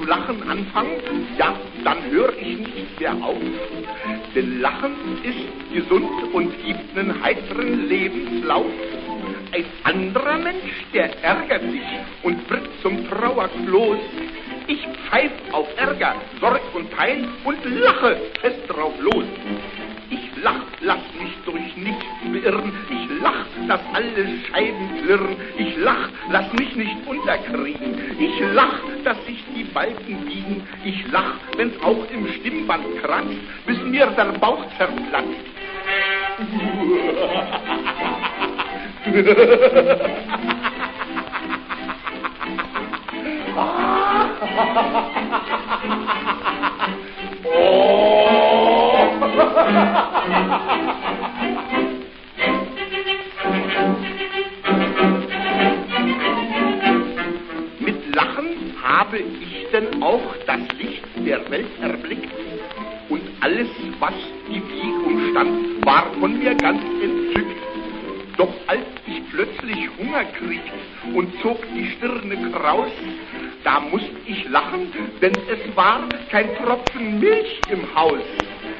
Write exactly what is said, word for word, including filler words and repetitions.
Lachen anfange, ja, dann höre ich nicht mehr auf. Denn Lachen ist gesund und gibt einen heiteren Lebenslauf. Ein anderer Mensch, der ärgert sich und wird zum Trauerkloß. Ich pfeif auf Ärger, Sorg und Pein und lache fest drauf los. Ich lach, lass mich durch nichts beirren. Ich lach, dass alle Scheiben klirren. Ich lach, lass mich nicht unterkriegen. Ich lach, dass sich die Balken biegen. Ich lach, wenn's auch im Stimmband kratzt, bis mir der Bauch zerplatzt. Mit Lachen habe ich denn auch das Licht der Welt erblickt und alles, was die Wieg umstand, war von mir ganz entzückt. Doch als ich plötzlich Hunger kriegt und zog die Stirne kraus, da musst ich lachen, denn es war kein Tropfen Milch im Haus.